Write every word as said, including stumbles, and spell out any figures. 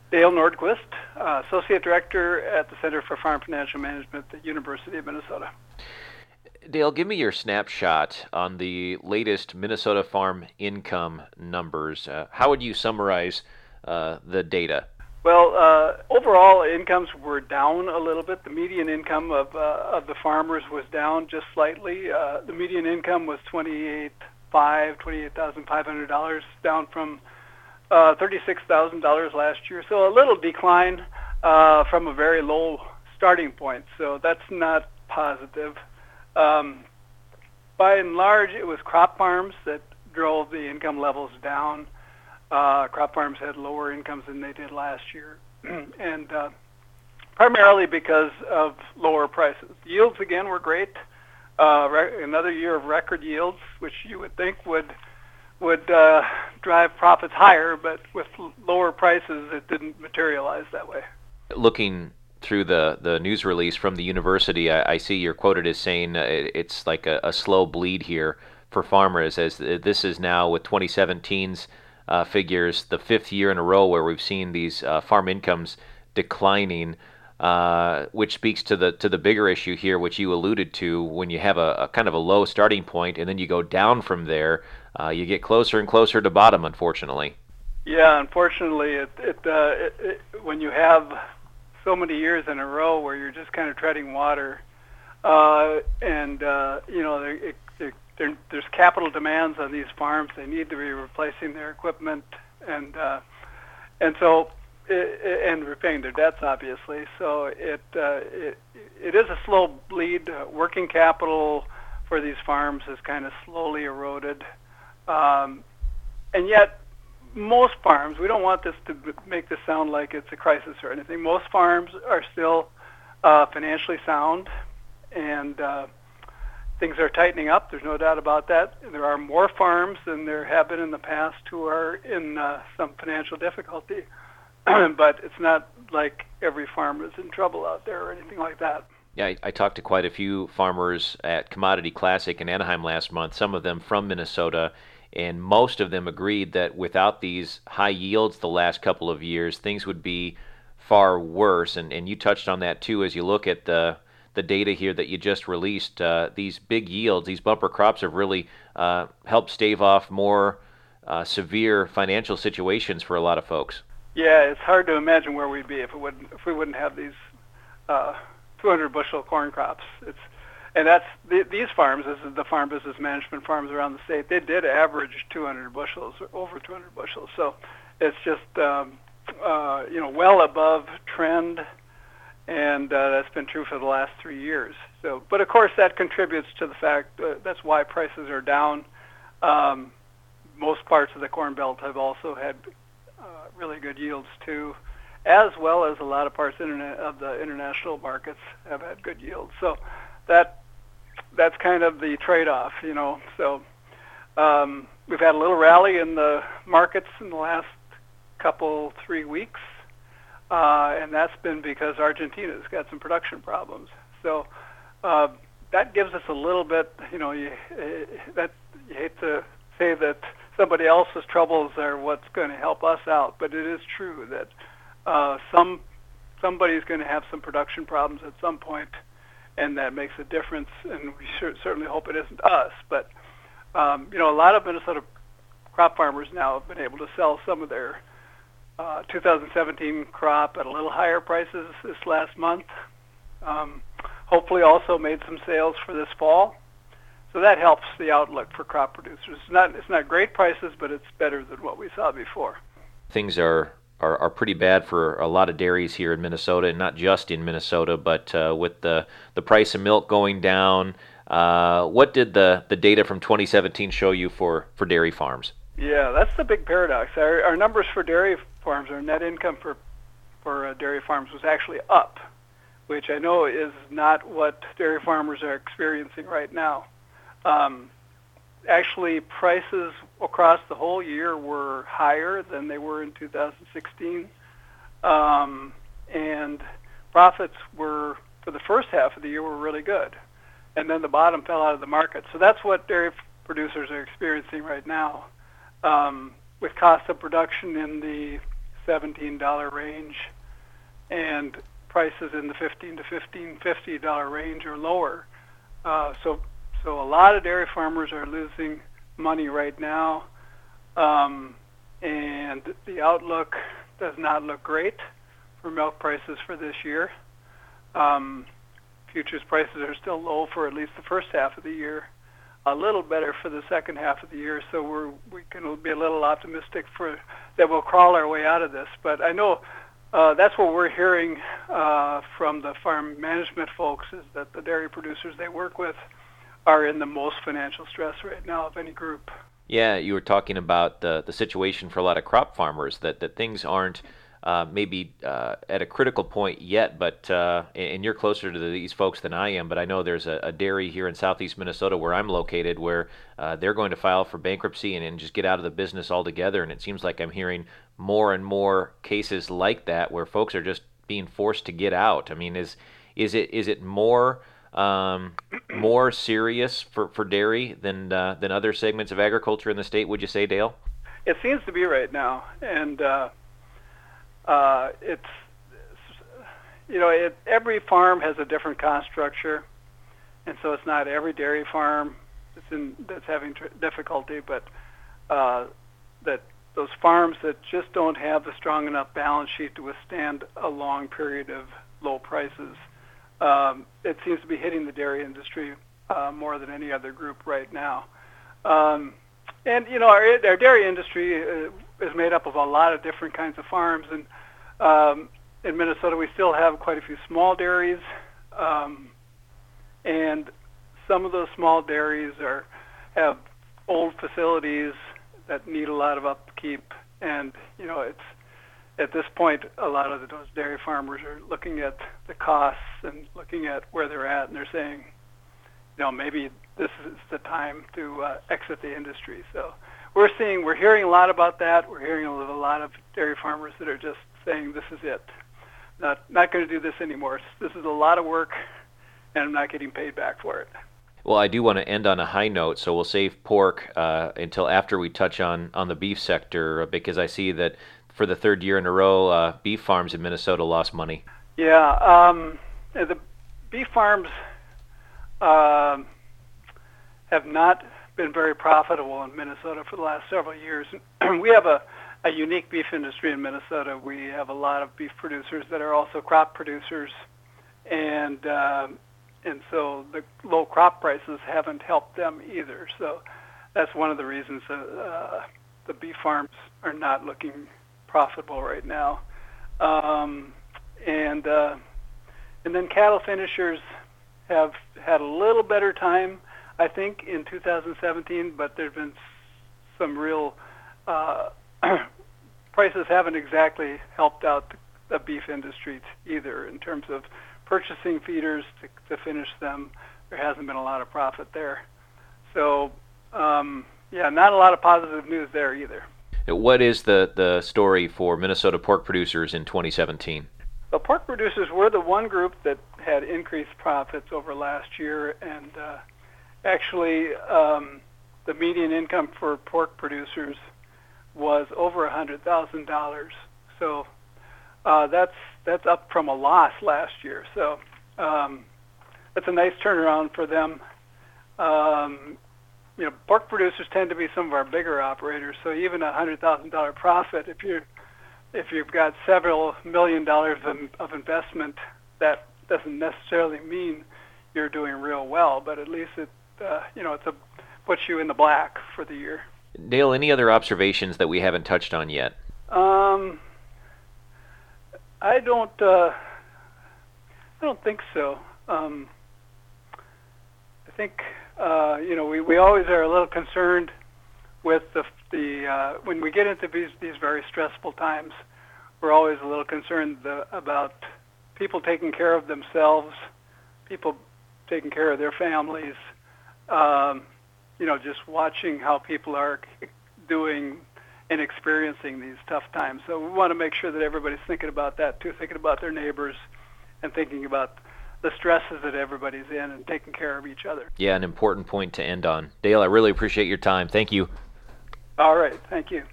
Dale Nordquist, uh, Associate Director at the Center for Farm Financial Management at the University of Minnesota. Dale, give me your snapshot on the latest Minnesota farm income numbers. Uh, how would you summarize uh, the data? Well, uh, overall incomes were down a little bit. The median income of uh, of the farmers was down just slightly. Uh, the median income was twenty-eight thousand five hundred dollars, down from uh, thirty-six thousand dollars last year. So a little decline uh, from a very low starting point. So that's not positive. Um, by and large, it was crop farms that drove the income levels down. Uh, crop farms had lower incomes than they did last year, and uh, primarily because of lower prices. Yields, again, were great. Uh, re- another year of record yields, which you would think would would uh, drive profits higher, but with l- lower prices, it didn't materialize that way. Looking through the, the news release from the university, I, I see you're quoted as saying uh, it, it's like a, a slow bleed here for farmers, as this is now with twenty seventeen's Uh, figures, the fifth year in a row where we've seen these uh, farm incomes declining, uh, which speaks to the to the bigger issue here, which you alluded to. When you have a, a kind of a low starting point and then you go down from there, uh, you get closer and closer to bottom, unfortunately. Yeah, unfortunately, it, it, uh, it, it when you have so many years in a row where you're just kind of treading water, uh, and uh, you know, it, it, There, there's capital demands on these farms. They need to be replacing their equipment, and uh, and so it, and repaying their debts, obviously. So it uh, it it is a slow bleed. Uh, working capital for these farms is kind of slowly eroded, um, and yet most farms. We don't want this to make this sound like it's a crisis or anything. Most farms are still uh, financially sound, and uh, things are tightening up. There's no doubt about that. There are more farms than there have been in the past who are in uh, some financial difficulty. But it's not like every farmer is in trouble out there or anything like that. Yeah, I, I talked to quite a few farmers at Commodity Classic in Anaheim last month, some of them from Minnesota, and most of them agreed that without these high yields the last couple of years, things would be far worse. And, and you touched on that too as you look at the the data here that you just released. Uh, these big yields, these bumper crops have really uh, helped stave off more uh, severe financial situations for a lot of folks. Yeah, it's hard to imagine where we'd be if it wouldn't if we wouldn't have these uh, two hundred bushel corn crops. It's and that's the, these farms. This is the Farm Business Management farms around the state. They did average two hundred bushels, or over two hundred bushels. So it's just um, uh, you know well above trend. And uh, that's been true for the last three years. So, but of course, that contributes to the fact uh, that's why prices are down. Um, most parts of the Corn Belt have also had uh, really good yields too, as well as a lot of parts internet of the international markets have had good yields. So, that that's kind of the trade-off, you know. So, um, we've had a little rally in the markets in the last couple three weeks. Uh, and that's been because Argentina's got some production problems. So uh, that gives us a little bit, you know, you, uh, that you hate to say that somebody else's troubles are what's going to help us out, but it is true that uh, some somebody's going to have some production problems at some point, and that makes a difference. And we sure, certainly hope it isn't us. But um, you know, a lot of Minnesota crop farmers now have been able to sell some of their Uh, two thousand seventeen crop at a little higher prices this last month. Um, hopefully also made some sales for this fall. So that helps the outlook for crop producers. It's not, it's not great prices, but it's better than what we saw before. Things are, are, are pretty bad for a lot of dairies here in Minnesota, and not just in Minnesota, but uh, with the, the price of milk going down. Uh, what did the, the data from twenty seventeen show you for, for dairy farms? Yeah, that's the big paradox. Our, our numbers for dairy farms, our net income for for uh, dairy farms was actually up, which I know is not what dairy farmers are experiencing right now. Um, actually, prices across the whole year were higher than they were in two thousand sixteen, um, and profits were, for the first half of the year, were really good, and then the bottom fell out of the market. So that's what dairy producers are experiencing right now. Um, with cost of production in the seventeen dollar range, and prices in the fifteen to fifteen fifty dollar range or lower. Uh, so, so a lot of dairy farmers are losing money right now, um, and the outlook does not look great for milk prices for this year. Um, futures prices are still low for at least the first half of the year, a little better for the second half of the year, so we're, we can be a little optimistic for that we'll crawl our way out of this. But I know uh, that's what we're hearing uh, from the farm management folks, is that the dairy producers they work with are in the most financial stress right now of any group. Yeah, you were talking about the the situation for a lot of crop farmers, that, that things aren't uh, maybe uh, at a critical point yet, but uh, and you're closer to these folks than I am, but I know there's a, a dairy here in southeast Minnesota where I'm located where uh, they're going to file for bankruptcy and, and just get out of the business altogether, and it seems like I'm hearing more and more cases like that where folks are just being forced to get out. I mean, is is it is it more um, more serious for, for dairy than uh, than other segments of agriculture in the state, would you say, Dale? It seems to be right now, and uh, uh, it's, you know, it, every farm has a different cost structure, and so it's not every dairy farm that's, in, that's having tr- difficulty, but uh, that those farms that just don't have the strong enough balance sheet to withstand a long period of low prices, um, it seems to be hitting the dairy industry uh, more than any other group right now. Um, and, you know, our, our dairy industry uh, is made up of a lot of different kinds of farms, and um, in Minnesota we still have quite a few small dairies, um, and some of those small dairies are have old facilities that need a lot of upkeep, and, you know, it's at this point, a lot of those dairy farmers are looking at the costs and looking at where they're at, and they're saying, you know, maybe this is the time to uh, exit the industry. So we're seeing, we're hearing a lot about that. We're hearing a lot of dairy farmers that are just saying, this is it. Not not going to do this anymore. This is a lot of work, and I'm not getting paid back for it. Well, I do want to end on a high note, so we'll save pork uh, until after we touch on, on the beef sector, because I see that for the third year in a row, uh, beef farms in Minnesota lost money. Yeah, um, the beef farms uh, have not been very profitable in Minnesota for the last several years. We have a, a unique beef industry in Minnesota. We have a lot of beef producers that are also crop producers, and uh, and so the low crop prices haven't helped them either. So that's one of the reasons uh, uh, the beef farms are not looking profitable right now. Um, and uh, and then cattle finishers have had a little better time, I think, in two thousand seventeen, but there's been some real uh, prices haven't exactly helped out the, the beef industry either in terms of purchasing feeders to, to finish them. There hasn't been a lot of profit there. So, um, yeah, not a lot of positive news there either. What is the, the story for Minnesota pork producers in twenty seventeen? The pork producers were the one group that had increased profits over last year, and uh, actually um, the median income for pork producers was over one hundred thousand dollars. So uh, that's that's up from a loss last year. So um, that's a nice turnaround for them. Um, you know, pork producers tend to be some of our bigger operators. So even a one hundred thousand dollars profit, if you if you've got several million dollars of, of investment, that doesn't necessarily mean you're doing real well, but at least it uh, you know, it's a puts you in the black for the year. Dale, any other observations that we haven't touched on yet? Um, I don't. Uh, I don't think so. Um, I think uh, you know we, we always are a little concerned with the the uh, when we get into these these very stressful times. We're always a little concerned the, about people taking care of themselves, people taking care of their families. Um, you know, just watching how people are doing and experiencing these tough times. So we want to make sure that everybody's thinking about that too, thinking about their neighbors and thinking about the stresses that everybody's in and taking care of each other. Yeah, an important point to end on. Dale, I really appreciate your time. Thank you. All right. Thank you.